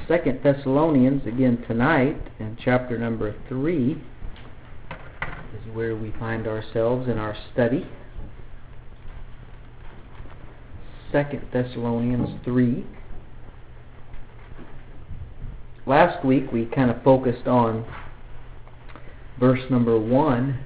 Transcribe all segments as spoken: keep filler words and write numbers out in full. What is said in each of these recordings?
Second Thessalonians, again tonight, in chapter number three, is where we find ourselves in our study. Second Thessalonians three. Last week we kind of focused on verse number one,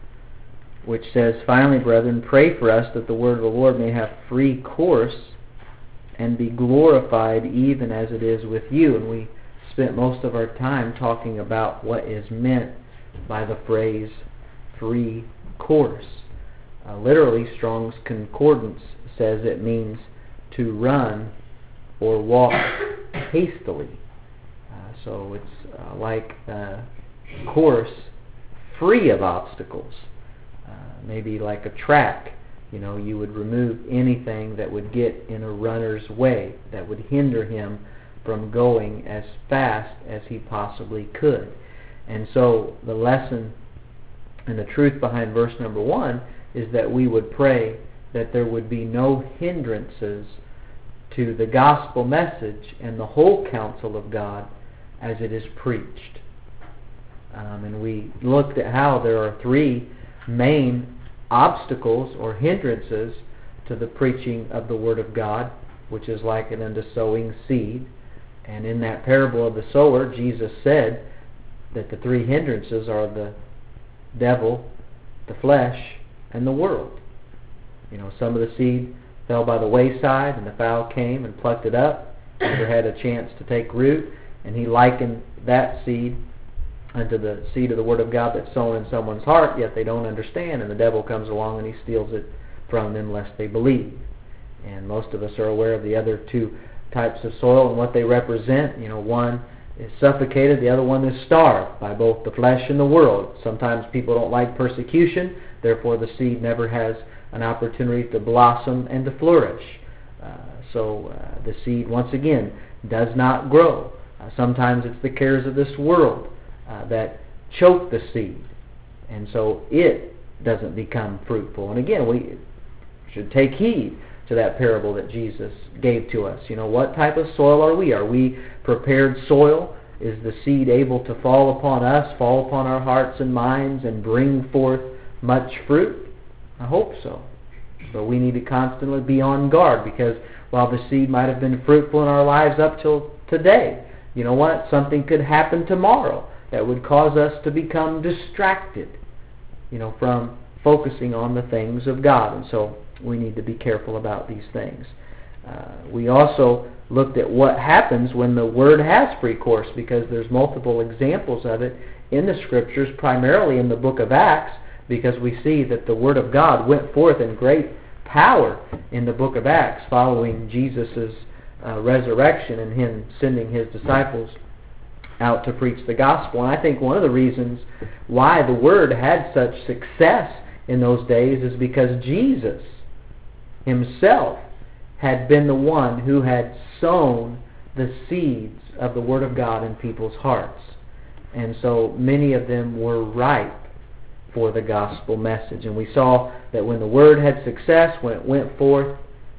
which says, "Finally, brethren, pray for us that the word of the Lord may have free course and be glorified even as it is with you." And we spent most of our time talking about what is meant by the phrase free course. Uh, literally, Strong's Concordance says it means to run or walk hastily. Uh, so it's uh, like a course free of obstacles. Uh, maybe like a track. You know, you would remove anything that would get in a runner's way, that would hinder him from going as fast as he possibly could. And so the lesson and the truth behind verse number one is that we would pray that there would be no hindrances to the gospel message and the whole counsel of God as it is preached. Um, and we looked at how there are three main obstacles or hindrances to the preaching of the Word of God, which is likened unto sowing seed. And in that parable of the sower, Jesus said that the three hindrances are the devil, the flesh, and the world. You know, some of the seed fell by the wayside, and the fowl came and plucked it up, never had a chance to take root, and he likened that seed unto the seed of the Word of God that's sown in someone's heart, yet they don't understand, and the devil comes along and he steals it from them lest they believe. And most of us are aware of the other two types of soil and what they represent. You know, one is suffocated, the other one is starved by both the flesh and the world. Sometimes people don't like persecution, therefore the seed never has an opportunity to blossom and to flourish. Uh, so uh, the seed, once again, does not grow. Uh, sometimes it's the cares of this world uh, that choke the seed, and so it doesn't become fruitful. And again, we should take heed to that parable that Jesus gave to us. You know, what type of soil are we? Are we prepared soil? Is the seed able to fall upon us, fall upon our hearts and minds, and bring forth much fruit? I hope so. But we need to constantly be on guard, because while the seed might have been fruitful in our lives up till today, you know what? Something could happen tomorrow that would cause us to become distracted, you know, from focusing on the things of God. And so we need to be careful about these things. Uh, we also looked at what happens when the Word has free course, because there's multiple examples of it in the Scriptures, primarily in the book of Acts, because we see that the Word of God went forth in great power in the book of Acts following Jesus' uh, resurrection and Him sending His disciples out to preach the gospel. And I think one of the reasons why the Word had such success in those days is because Jesus Himself had been the one who had sown the seeds of the Word of God in people's hearts. And so many of them were ripe for the gospel message. And we saw that when the Word had success, when it went forth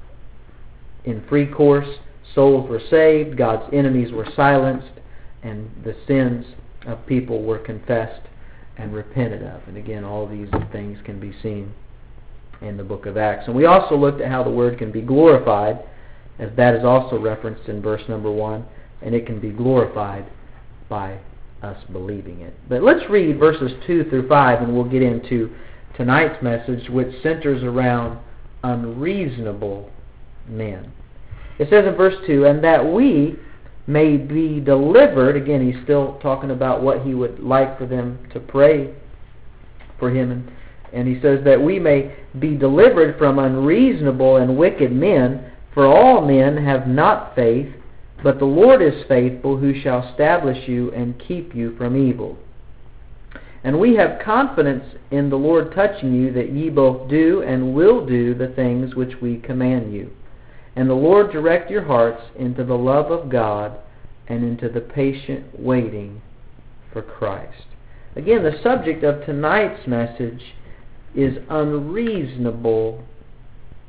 in free course, souls were saved, God's enemies were silenced, and the sins of people were confessed and repented of. And again, all these things can be seen in the book of Acts. And we also looked at how the Word can be glorified, as that is also referenced in verse number one, and it can be glorified by us believing it. But let's read verses two through five, and we'll get into tonight's message, which centers around unreasonable men. It says in verse two, "And that we may be delivered," again he's still talking about what he would like for them to pray for him, and, and he says that we may be delivered from unreasonable and wicked men, for all men have not faith, but the Lord is faithful, who shall establish you and keep you from evil. And we have confidence in the Lord touching you, that ye both do and will do the things which we command you. And the Lord direct your hearts into the love of God and into the patient waiting for Christ." Again, the subject of tonight's message is unreasonable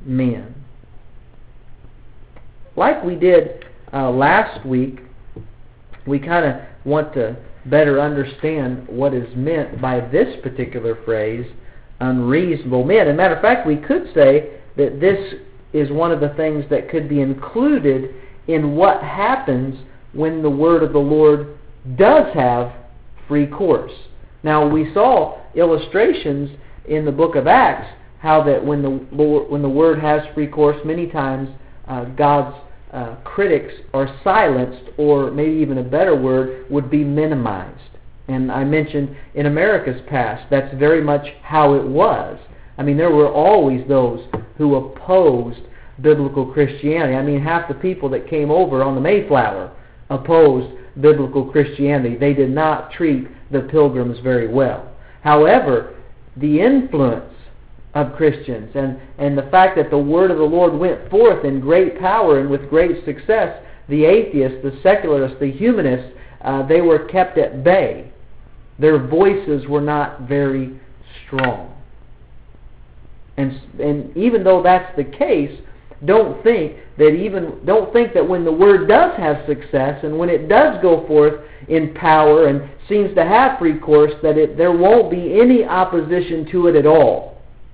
men. Like we did uh, last week, we kind of want to better understand what is meant by this particular phrase, unreasonable men. As a matter of fact, we could say that this is one of the things that could be included in what happens when the word of the Lord does have free course. Now, we saw illustrations in the book of Acts how that when the Lord, when the word has free course, many times uh, God's uh, critics are silenced, or maybe even a better word would be minimized. And I mentioned in America's past, that's very much how it was. I mean, there were always those who opposed biblical Christianity. I mean, half the people that came over on the Mayflower opposed biblical Christianity. They did not treat the Pilgrims very well. However, the influence of Christians and, and the fact that the word of the Lord went forth in great power and with great success, the atheists, the secularists, the humanists, uh, they were kept at bay. Their voices were not very strong. And, and even though that's the case, don't think that even don't think that when the word does have success and when it does go forth in power and seems to have free course, that it, there won't be any opposition to it at all.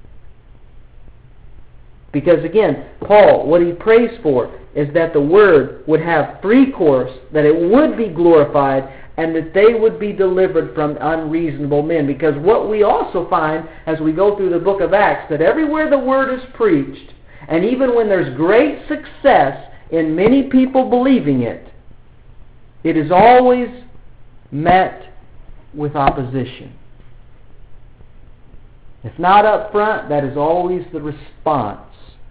Because again, Paul, what he prays for is that the word would have free course, that it would be glorified, and that they would be delivered from unreasonable men. Because what we also find as we go through the book of Acts, that everywhere the word is preached, and even when there's great success in many people believing it, it is always met with opposition. If not up front, that is always the response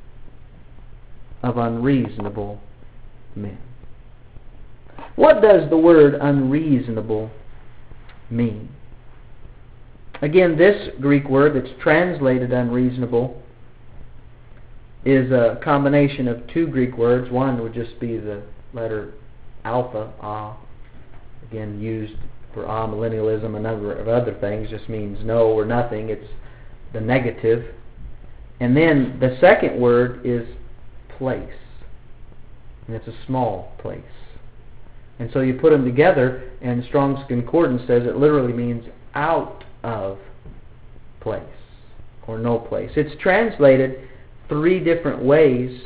of unreasonable men. What does the word unreasonable mean? Again, this Greek word that's translated unreasonable is a combination of two Greek words. One would just be the letter alpha, ah, again used for amillennialism, a number of other things, just means no or nothing. It's the negative. And then the second word is place, and it's a small place. And so you put them together, and Strong's Concordance says it literally means out of place, or no place. It's translated three different ways,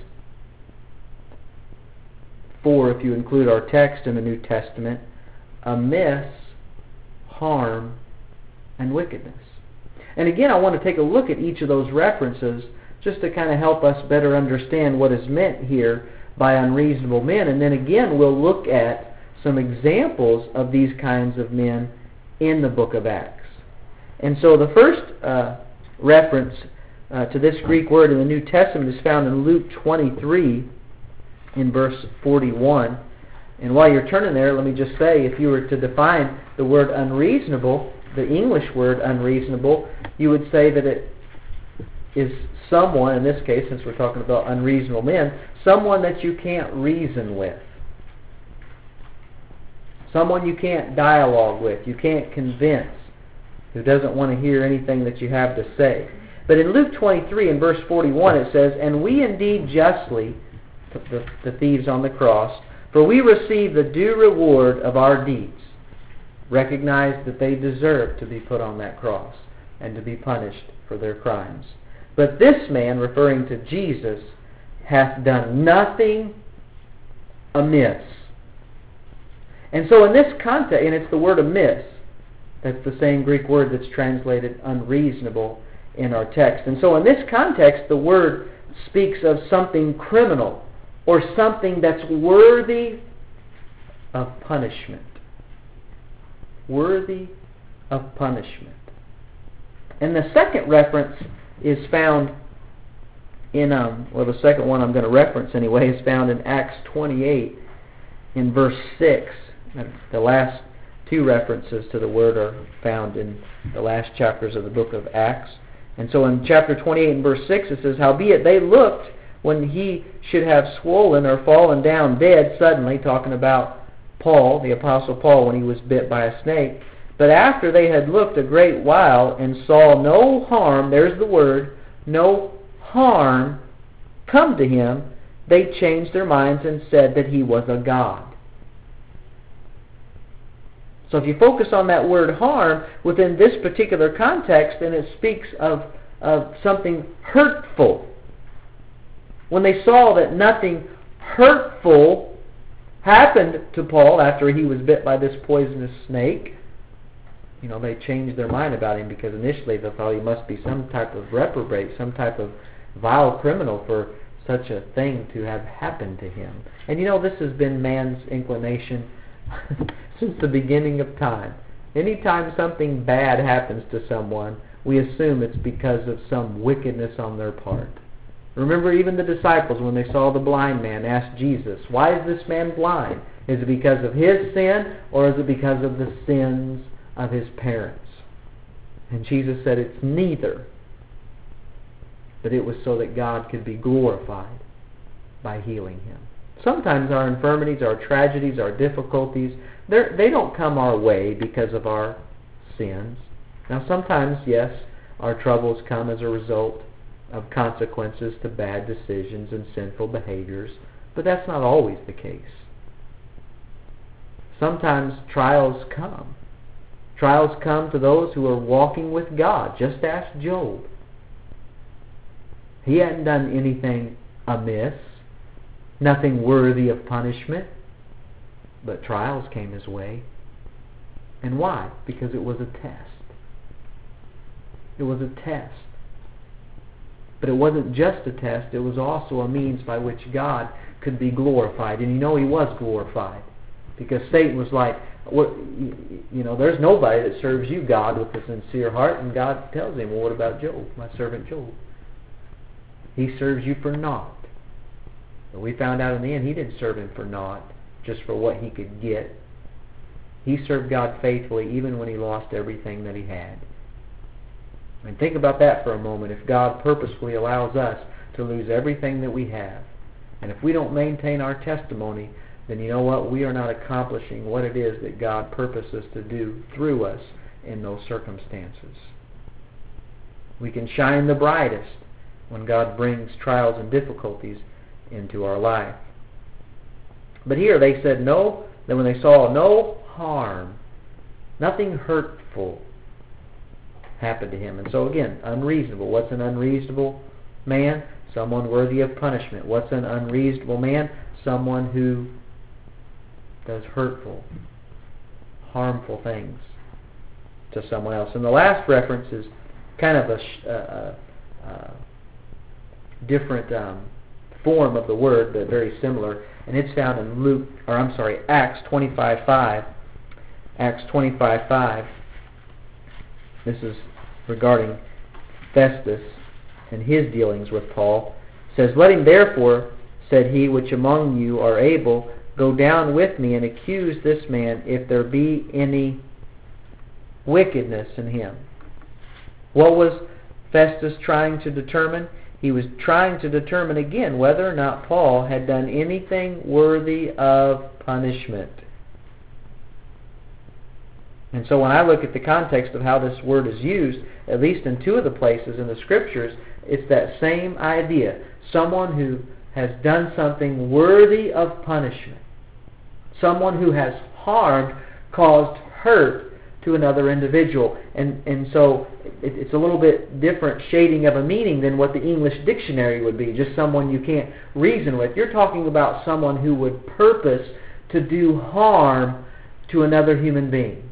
four if you include our text in the New Testament: amiss, harm, and wickedness. And again, I want to take a look at each of those references just to kind of help us better understand what is meant here by unreasonable men. And then again, we'll look at some examples of these kinds of men in the book of Acts. And so the first uh, reference uh, to this Greek word in the New Testament is found in Luke twenty-three in verse forty-one. And while you're turning there, let me just say, if you were to define the word unreasonable, the English word unreasonable, you would say that it is someone, in this case, since we're talking about unreasonable men, someone that you can't reason with. Someone you can't dialogue with, you can't convince, who doesn't want to hear anything that you have to say. But in Luke twenty-three, in verse forty-one, it says, "And we indeed justly," the, the thieves on the cross, "for we receive the due reward of our deeds," recognize that they deserve to be put on that cross and to be punished for their crimes. "But this man," referring to Jesus, "hath done nothing amiss." And so in this context, and it's the word amiss, that's the same Greek word that's translated unreasonable in our text. And so in this context, the word speaks of something criminal or something that's worthy of punishment. Worthy of punishment. And the second reference is found in, um, well, the second one I'm going to reference anyway is found in Acts twenty-eight in verse six. The last two references to the word are found in the last chapters of the book of Acts. And so in chapter twenty-eight and verse six it says, "Howbeit they looked when he should have swollen or fallen down dead suddenly," talking about Paul, the Apostle Paul, when he was bit by a snake. "But after they had looked a great while and saw no harm," there's the word, "no harm come to him, they changed their minds and said that he was a god." So if you focus on that word harm within this particular context, then it speaks of, of something hurtful. When they saw that nothing hurtful happened to Paul after he was bit by this poisonous snake, you know, they changed their mind about him, because initially they thought he must be some type of reprobate, some type of vile criminal for such a thing to have happened to him. And you know, this has been man's inclination since the beginning of time. Anytime something bad happens to someone, we assume it's because of some wickedness on their part. Remember, even the disciples, when they saw the blind man, asked Jesus, why is this man blind? Is it because of his sin, or is it because of the sins of his parents? And Jesus said it's neither. But it was so that God could be glorified by healing him. Sometimes our infirmities, our tragedies, our difficulties, they don't come our way because of our sins. Now sometimes, yes, our troubles come as a result of consequences to bad decisions and sinful behaviors, but that's not always the case. Sometimes trials come. Trials come to those who are walking with God. Just ask Job. He hadn't done anything amiss, nothing worthy of punishment, but trials came his way. And why? Because it was a test. It was a test. But it wasn't just a test, it was also a means by which God could be glorified. And you know, he was glorified. Because Satan was like, what, you know, there's nobody that serves you, God, with a sincere heart. And God tells him, well, what about Job, my servant Job? He serves you for naught. But we found out in the end he didn't serve him for naught, just for what he could get. He served God faithfully even when he lost everything that he had. And think about that for a moment. If God purposefully allows us to lose everything that we have, and if we don't maintain our testimony, then you know what? We are not accomplishing what it is that God purposes to do through us in those circumstances. We can shine the brightest when God brings trials and difficulties into our life. But here they said no, that when they saw no harm, nothing hurtful happened to him. And so again, unreasonable. What's an unreasonable man? Someone worthy of punishment. What's an unreasonable man? Someone who does hurtful, harmful things to someone else. And the last reference is kind of a, a, a, a different um, form of the word, but very similar. And it's found in Luke, or I'm sorry, Acts twenty-five five. Acts twenty-five five. This is regarding Festus and his dealings with Paul. It says, let him therefore, said he, which among you are able, go down with me and accuse this man, if there be any wickedness in him. What was Festus trying to determine? He was trying to determine again whether or not Paul had done anything worthy of punishment. And so when I look at the context of how this word is used, at least in two of the places in the Scriptures, it's that same idea. Someone who has done something worthy of punishment. Someone who has harmed, caused hurt to another individual. And, and so it, it's a little bit different shading of a meaning than what the English dictionary would be. Just someone you can't reason with. You're talking about someone who would purpose to do harm to another human being.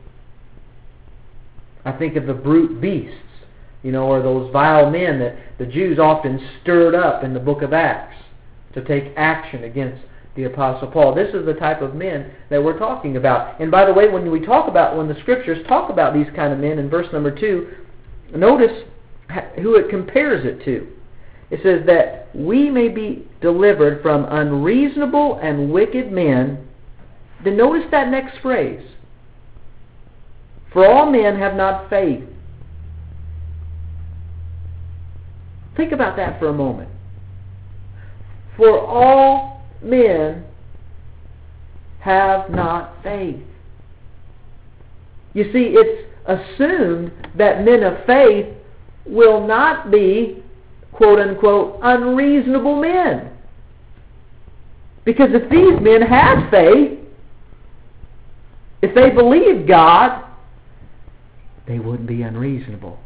I think of the brute beasts, you know, or those vile men that the Jews often stirred up in the book of Acts to take action against the Apostle Paul. This is the type of men that we're talking about. And by the way, when we talk about, when the Scriptures talk about these kind of men in verse number two, notice who it compares it to. It says that we may be delivered from unreasonable and wicked men. Then notice that next phrase. For all men have not faith. Think about that for a moment. For all men have not faith. You see, it's assumed that men of faith will not be, quote unquote, unreasonable men. Because if these men have faith, If they believed God, they wouldn't be unreasonable.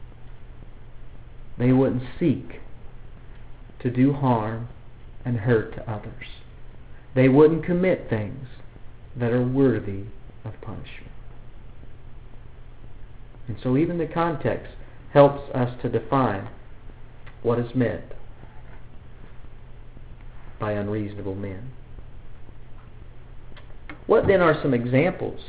They wouldn't seek to do harm and hurt to others. They wouldn't commit things that are worthy of punishment. And so even the context helps us to define what is meant by unreasonable men. What then are some examples?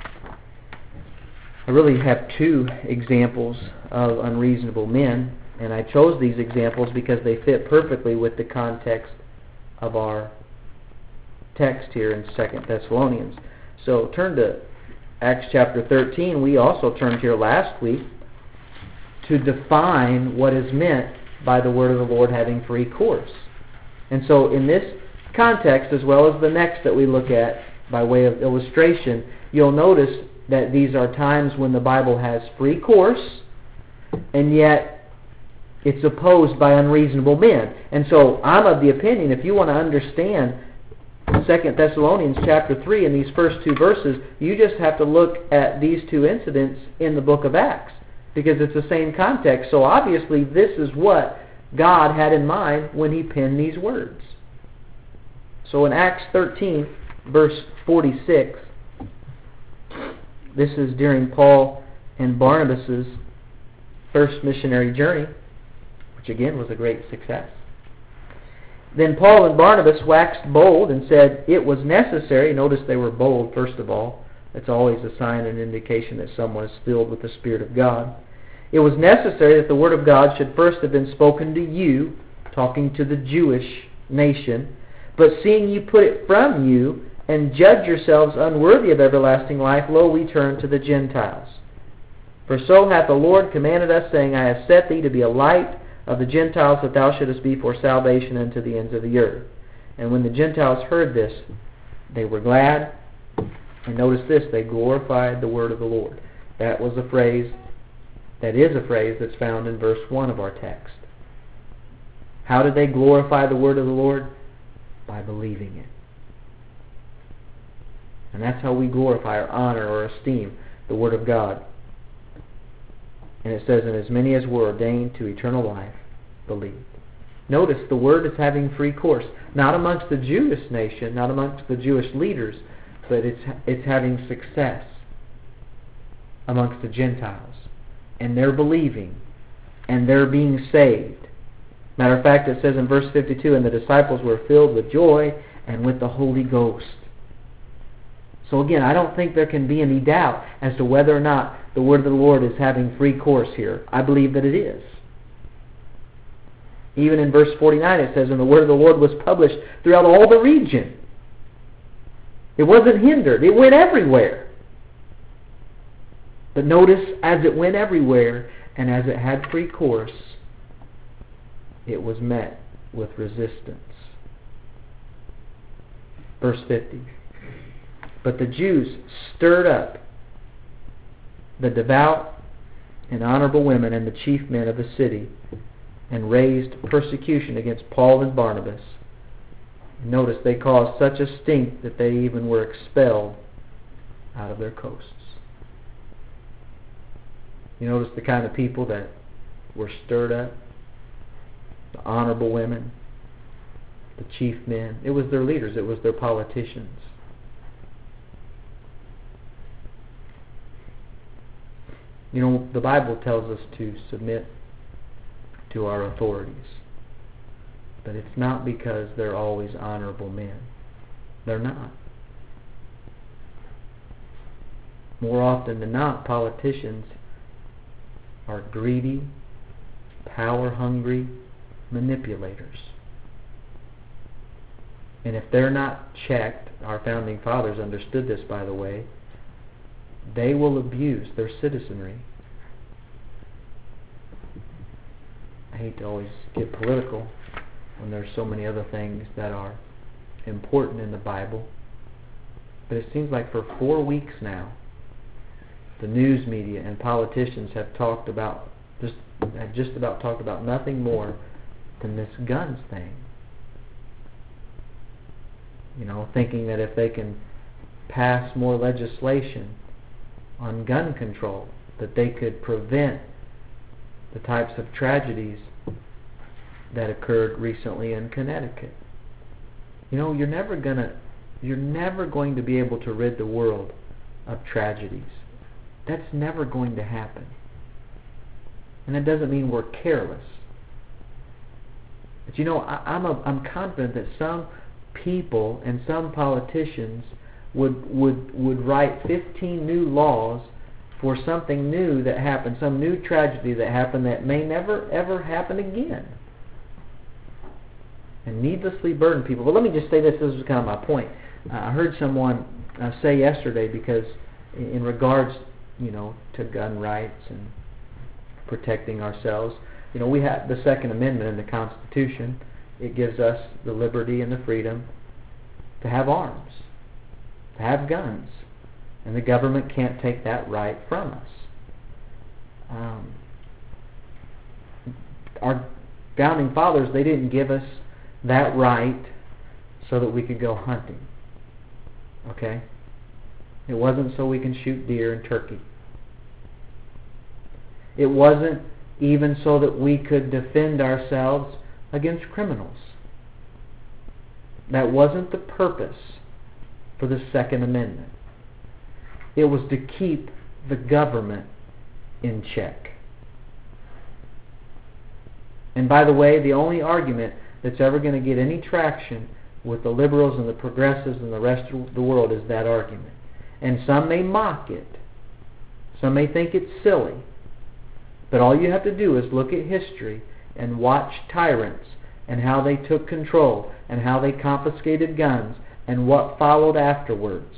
I really have two examples of unreasonable men, and I chose these examples because they fit perfectly with the context of our text here in Second Thessalonians. So turn to Acts chapter thirteen. We also turned here last week to define what is meant by the word of the Lord having free course. And so in this context, as well as the next that we look at by way of illustration, you'll notice that these are times when the Bible has free course, and yet it's opposed by unreasonable men. And so I'm of the opinion, if you want to understand Second Thessalonians chapter three in these first two verses, you just have to look at these two incidents in the book of Acts, because it's the same context. So obviously this is what God had in mind when He penned these words. So in Acts thirteen, verse forty-six, this is during Paul and Barnabas' first missionary journey, which again was a great success. Then Paul and Barnabas waxed bold and said it was necessary. Notice they were bold, first of all. That's always a sign and indication that someone is filled with the Spirit of God. It was necessary that the Word of God should first have been spoken to you, talking to the Jewish nation, but seeing you put it from you and judge yourselves unworthy of everlasting life, lo, we turn to the Gentiles. For so hath the Lord commanded us, saying, I have set thee to be a light of the Gentiles, that thou shouldest be for salvation unto the ends of the earth. And when the Gentiles heard this, they were glad. And notice this, they glorified the word of the Lord. That was a phrase, that is a phrase that's found in verse one of our text. How did they glorify the word of the Lord? By believing it. And that's how we glorify or honor or esteem the word of God. And it says, and as many as were ordained to eternal life believed. Notice the word is having free course. Not amongst the Jewish nation, not amongst the Jewish leaders, but it's it's having success amongst the Gentiles. And they're believing. And they're being saved. Matter of fact, it says in verse fifty-two, and the disciples were filled with joy and with the Holy Ghost. So again, I don't think there can be any doubt as to whether or not the word of the Lord is having free course here. I believe that it is. Even in verse forty-nine it says, and the word of the Lord was published throughout all the region. It wasn't hindered. It went everywhere. But notice, as it went everywhere, and as it had free course, it was met with resistance. Verse fifty. But the Jews stirred up the devout and honorable women and the chief men of the city, and raised persecution against Paul and Barnabas. Notice they caused such a stink that they even were expelled out of their coasts. You notice the kind of people that were stirred up? The honorable women, the chief men. It was their leaders. It was their politicians. You know, the Bible tells us to submit to our authorities. But it's not because they're always honorable men. They're not. More often than not, politicians are greedy, power-hungry manipulators. And if they're not checked, our founding fathers understood this, by the way, they will abuse their citizenry. I hate to always get political when there's so many other things that are important in the Bible, but it seems like for four weeks now, the news media and politicians have talked about just have just about talked about nothing more than this guns thing. You know, thinking that if they can pass more legislation on gun control, that they could prevent the types of tragedies that occurred recently in Connecticut. You know, you're never gonna you're never going to be able to rid the world of tragedies. That's never going to happen. And it doesn't mean we're careless. But you know, I, I'm a, I'm confident that some people and some politicians would would would write fifteen new laws for something new that happened, some new tragedy that happened that may never ever happen again, and needlessly burden people. But let me just say this. This is kind of my point. Uh, I heard someone uh, say yesterday, because in, in regards, you know, to gun rights and protecting ourselves, you know, we have the Second Amendment in the Constitution. It gives us the liberty and the freedom to have arms, to have guns, and the government can't take that right from us. Um, our founding fathers, they didn't give us that right so that we could go hunting. Okay? It wasn't so we can shoot deer and turkey. It wasn't even so that we could defend ourselves against criminals. That wasn't the purpose for the Second Amendment. It was to keep the government in check. And by the way, the only argument that's ever going to get any traction with the liberals and the progressives and the rest of the world is that argument. And some may mock it. Some may think it's silly. But all you have to do is look at history and watch tyrants and how they took control and how they confiscated guns and what followed afterwards.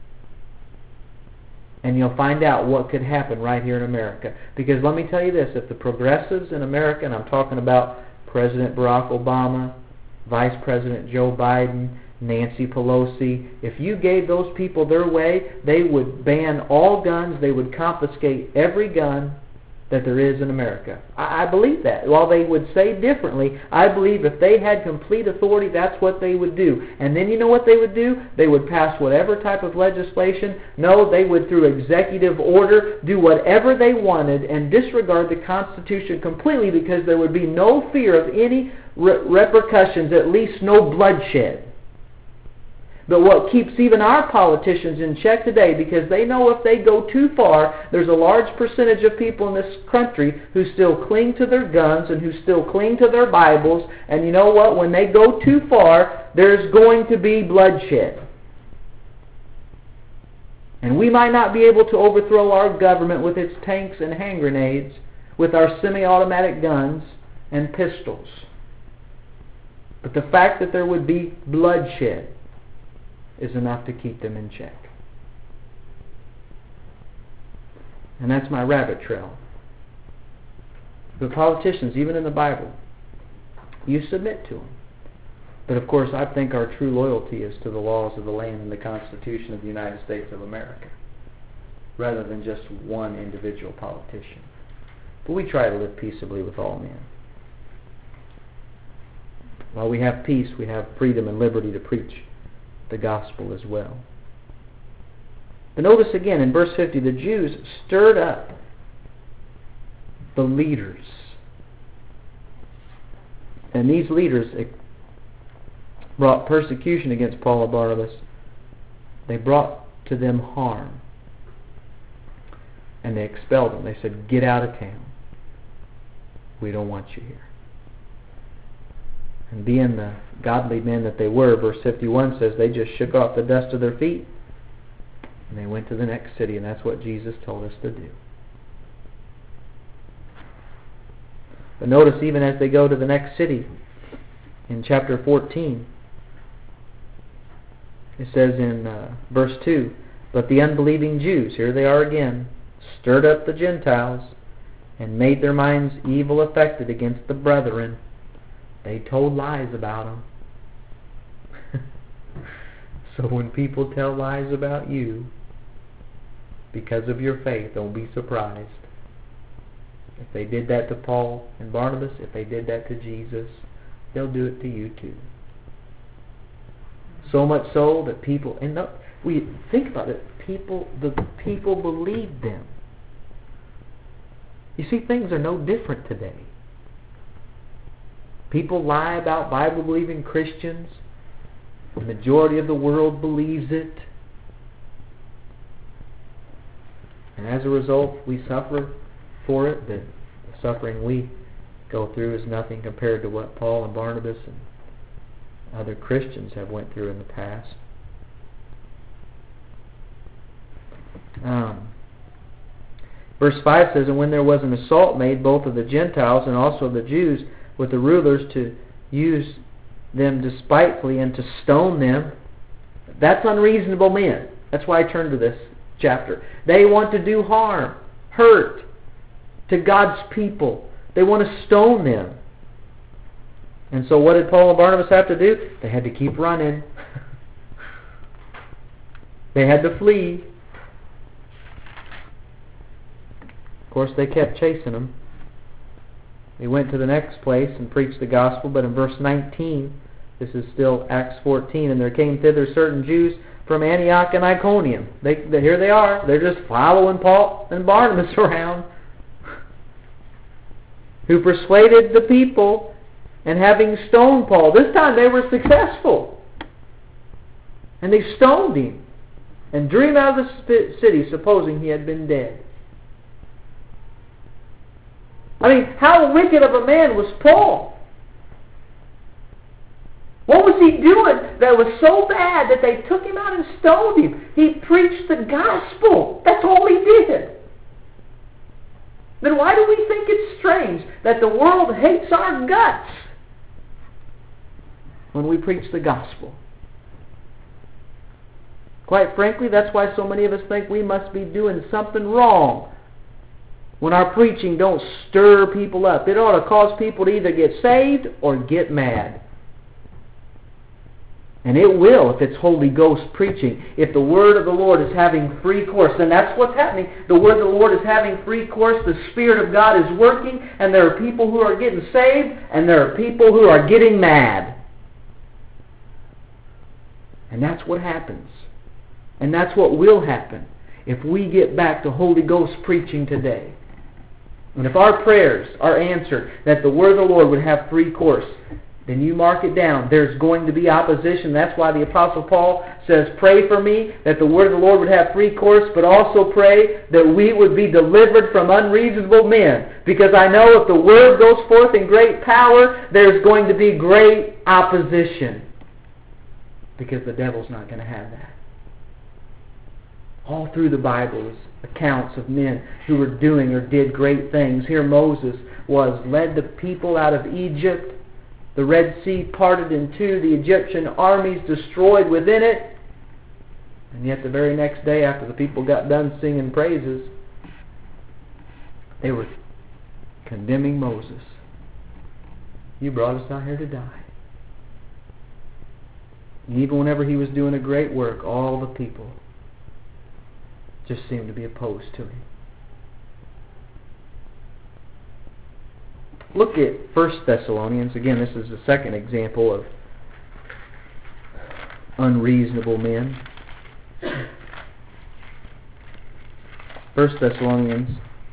And you'll find out what could happen right here in America. Because let me tell you this, if the progressives in America, and I'm talking about President Barack Obama, Vice President Joe Biden, Nancy Pelosi, if you gave those people their way, they would ban all guns, they would confiscate every gun that there is in America. I, I believe that. While they would say differently, I believe if they had complete authority, that's what they would do. And then you know what they would do? They would pass whatever type of legislation. No, they would, through executive order, do whatever they wanted and disregard the Constitution completely, because there would be no fear of any re- repercussions, at least no bloodshed. But what keeps even our politicians in check today, because they know if they go too far, there's a large percentage of people in this country who still cling to their guns and who still cling to their Bibles, and you know what? When they go too far, there's going to be bloodshed. And we might not be able to overthrow our government with its tanks and hand grenades, with our semi-automatic guns and pistols. But the fact that there would be bloodshed is enough to keep them in check. And that's my rabbit trail. The politicians, even in the Bible, you submit to them. But of course, I think our true loyalty is to the laws of the land and the Constitution of the United States of America, rather than just one individual politician. But we try to live peaceably with all men. While we have peace, we have freedom and liberty to preach the gospel as well. But notice again in verse fifty, the Jews stirred up the leaders. And these leaders brought persecution against Paul and Barnabas. They brought to them harm. And they expelled them. They said, get out of town. We don't want you here. And being the godly men that they were, verse fifty-one says they just shook off the dust of their feet and they went to the next city, and that's what Jesus told us to do. But notice, even as they go to the next city, in chapter fourteen, it says in uh, verse two, but the unbelieving Jews, here they are again, stirred up the Gentiles and made their minds evil affected against the brethren. They told lies about them. So when people tell lies about you because of your faith, don't be surprised. If they did that to Paul and Barnabas, if they did that to Jesus, they'll do it to you too. So much so that people, and we think about it. People, the people believed them. You see, things are no different today. People lie about Bible-believing Christians. The majority of the world believes it. And as a result, we suffer for it. But the suffering we go through is nothing compared to what Paul and Barnabas and other Christians have went through in the past. Um, verse five says, "And when there was an assault made both of the Gentiles and also of the Jews with the rulers to use them despitefully and to stone them." That's unreasonable men. That's why I turned to this chapter. They want to do harm, hurt to God's people. They want to stone them. And so what did Paul and Barnabas have to do? They had to keep running. They had to flee. Of course, they kept chasing them. They went to the next place and preached the gospel, but in verse nineteen, this is still Acts fourteen, "And there came thither certain Jews from Antioch and Iconium." They, they, here they are. They're just following Paul and Barnabas around. "Who persuaded the people, and having stoned Paul." This time they were successful. And they stoned him and drew him out of the city, supposing he had been dead. I mean, how wicked of a man was Paul? What was he doing that was so bad that they took him out and stoned him? He preached the gospel. That's all he did. Then why do we think it's strange that the world hates our guts when we preach the gospel? Quite frankly, that's why so many of us think we must be doing something wrong when our preaching don't stir people up. It ought to cause people to either get saved or get mad. And it will if it's Holy Ghost preaching. If the Word of the Lord is having free course, then that's what's happening. The Word of the Lord is having free course. The Spirit of God is working, and there are people who are getting saved, and there are people who are getting mad. And that's what happens. And that's what will happen if we get back to Holy Ghost preaching today. And if our prayers are answered, that the Word of the Lord would have free course, then you mark it down. There's going to be opposition. That's why the Apostle Paul says, "Pray for me that the Word of the Lord would have free course, but also pray that we would be delivered from unreasonable men. Because I know if the Word goes forth in great power, there's going to be great opposition. Because the devil's not going to have that." All through the Bible is accounts of men who were doing or did great things. Here Moses was, led the people out of Egypt. The Red Sea parted in two. The Egyptian armies destroyed within it. And yet the very next day after the people got done singing praises, they were condemning Moses. "You brought us out here to die." And even whenever he was doing a great work, all the people just seemed to be opposed to him. Look at First Thessalonians. Again, this is the second example of unreasonable men. First Thessalonians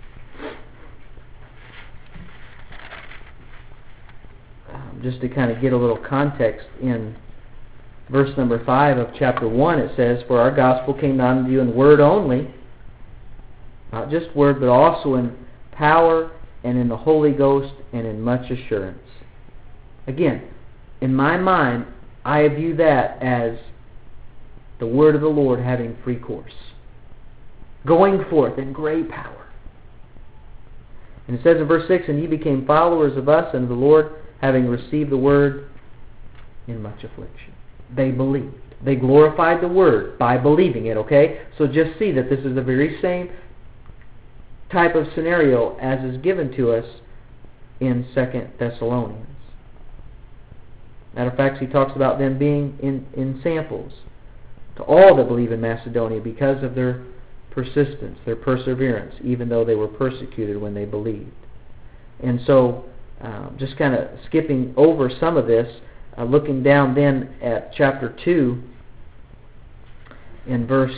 um, just to kind of get a little context, in verse number five of chapter one, it says, "For our gospel came not unto you in word only," not just word, but also in power and in the Holy Ghost and in much assurance. Again, in my mind, I view that as the word of the Lord having free course, going forth in great power. And it says in verse six, "And ye became followers of us and of the Lord, having received the word in much affliction." They believed. They glorified the word by believing it, okay? So just see that this is the very same type of scenario as is given to us in Second Thessalonians. Matter of fact, he talks about them being in, in samples to all that believe in Macedonia because of their persistence, their perseverance, even though they were persecuted when they believed. And so, um, just kind of skipping over some of this, uh, looking down then at chapter two, in verse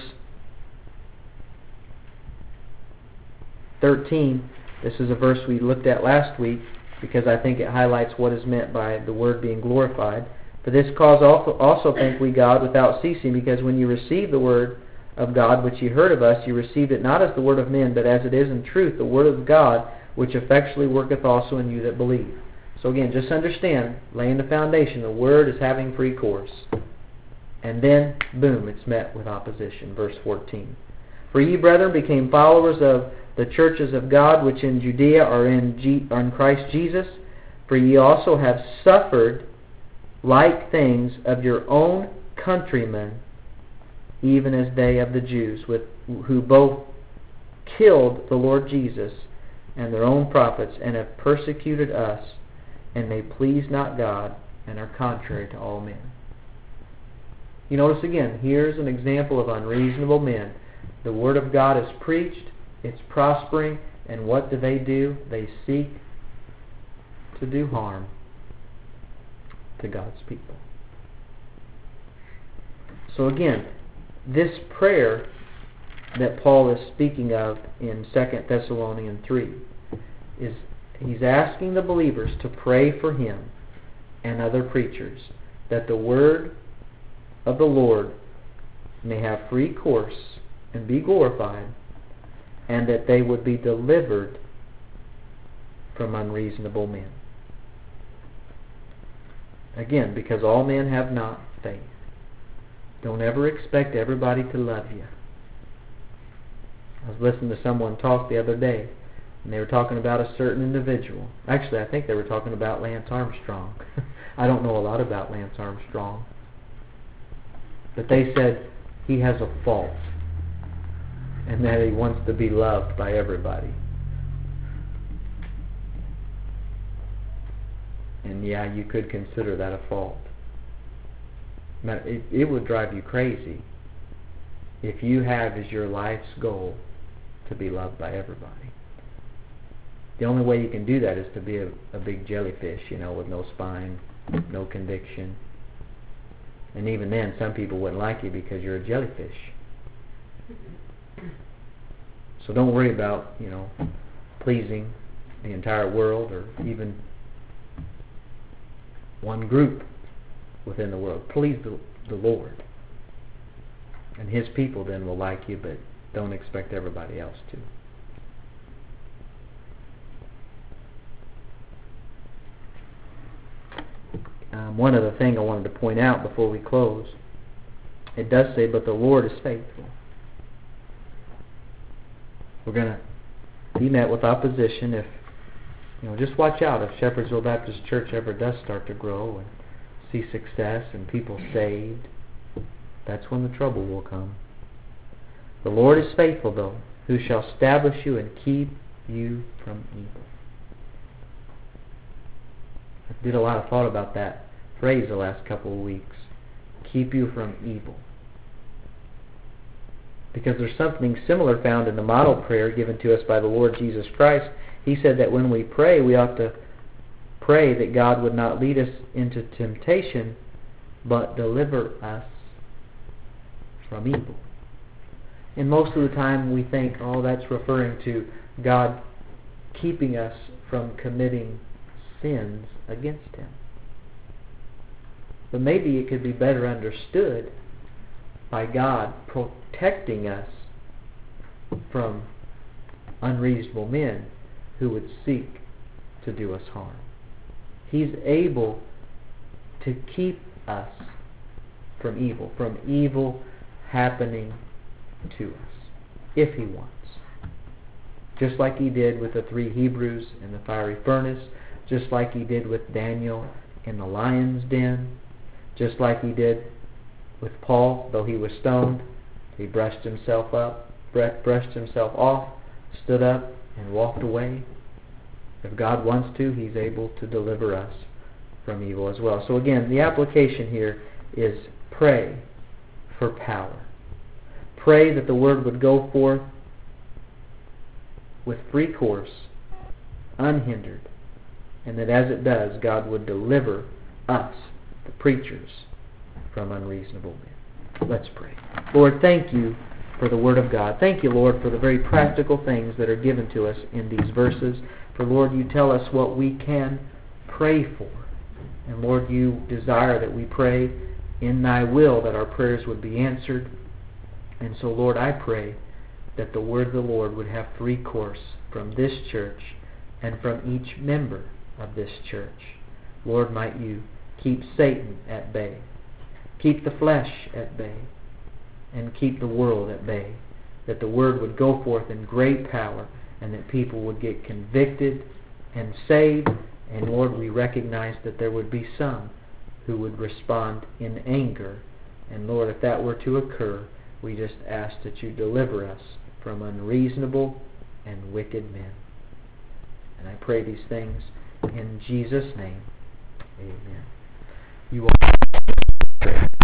thirteen, this is a verse we looked at last week because I think it highlights what is meant by the Word being glorified. For this cause also, also thank we God without ceasing, because when you received the Word of God which ye heard of us, you received it not as the word of men, but as it is in truth the Word of God, which effectually worketh also in you that believe. So again, just understand, laying the foundation, the Word is having free course. And then, boom, it's met with opposition. Verse fourteen. For ye, brethren, became followers of the churches of God, which in Judea are in, G- are in Christ Jesus. For ye also have suffered like things of your own countrymen, even as they of the Jews, with, who both killed the Lord Jesus and their own prophets, and have persecuted us, and they please not God, and are contrary to all men. You notice again, here's an example of unreasonable men. The Word of God is preached, it's prospering, and what do they do? They seek to do harm to God's people. So again, this prayer that Paul is speaking of in Second Thessalonians three is he's asking the believers to pray for him and other preachers that the word of the Lord may have free course and be glorified, and that they would be delivered from unreasonable men. Again, because all men have not faith. Don't ever expect everybody to love you. I was listening to someone talk the other day, and they were talking about a certain individual. Actually, I think they were talking about Lance Armstrong. I don't know a lot about Lance Armstrong. But they said he has a fault, and that he wants to be loved by everybody. And yeah, you could consider that a fault. Now, it, it would drive you crazy if you have as your life's goal to be loved by everybody. The only way you can do that is to be a, a big jellyfish, you know, with no spine, no conviction. And even then, some people wouldn't like you because you're a jellyfish. So don't worry about, you know, pleasing the entire world or even one group within the world. Please the, the Lord. And His people then will like you, but don't expect everybody else to. Um, one other thing I wanted to point out before we close. It does say, but the Lord is faithful. We're going to be met with opposition if, you know, just watch out if Shepherdsville Baptist Church ever does start to grow and see success and people saved. That's when the trouble will come. The Lord is faithful, though, who shall establish you and keep you from evil. I did a lot of thought about that phrase the last couple of weeks. Keep you from evil. Because there's something similar found in the model prayer given to us by the Lord Jesus Christ. He said that when we pray, we ought to pray that God would not lead us into temptation, but deliver us from evil. And most of the time we think, oh, that's referring to God keeping us from committing sins against Him. But maybe it could be better understood by God protecting us from unreasonable men who would seek to do us harm. He's able to keep us from evil, from evil happening to us, if He wants. Just like He did with the three Hebrews in the fiery furnace, just like He did with Daniel in the lion's den, just like He did with Paul, though he was stoned, he brushed himself up, brushed himself off, stood up, and walked away. If God wants to, He's able to deliver us from evil as well. So again, the application here is pray for power. Pray that the Word would go forth with free course, unhindered, and that as it does, God would deliver us, the preachers, from unreasonable men. Let's pray. Lord, thank you for the Word of God. Thank you, Lord, for the very practical things that are given to us in these verses. For, Lord, you tell us what we can pray for. And, Lord, you desire that we pray in thy will, that our prayers would be answered. And so, Lord, I pray that the word of the Lord would have free course from this church and from each member of this church. Lord, might you keep Satan at bay, keep the flesh at bay, and keep the world at bay, that the word would go forth in great power and that people would get convicted and saved. And Lord, we recognize that there would be some who would respond in anger. And Lord, if that were to occur, we just ask that you deliver us from unreasonable and wicked men. And I pray these things in Jesus' name. Amen. You all